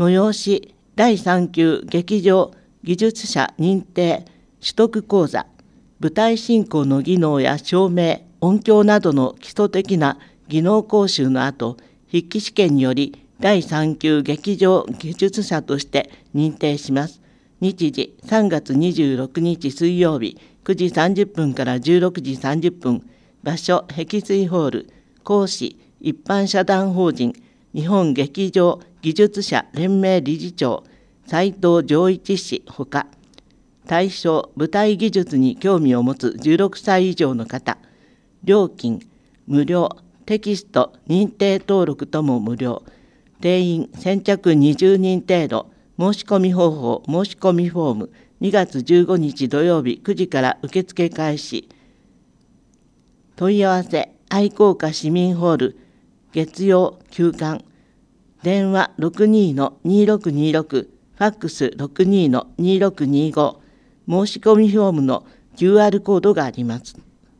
催し第3級劇場技術者認定取得講座、舞台進行の技能や照明、音響などの基礎的な技能講習の後、筆記試験により第3級劇場技術者として認定します。日時3月26日水曜日9時30分から16時30分、場所碧水ホール、講師一般社団法人日本劇場技術者連盟理事長斉藤丈一氏ほか、対象舞台技術に興味を持つ16歳以上の方、料金無料、テキスト認定登録とも無料、定員先着20人程度、申し込み方法、申し込みフォーム、2月15日土曜日9時から受付開始。問い合わせ、愛好家市民ホール、月曜休館、電話 62-2626、ファックス 62-2625、申し込みフォームの QR コードがあります。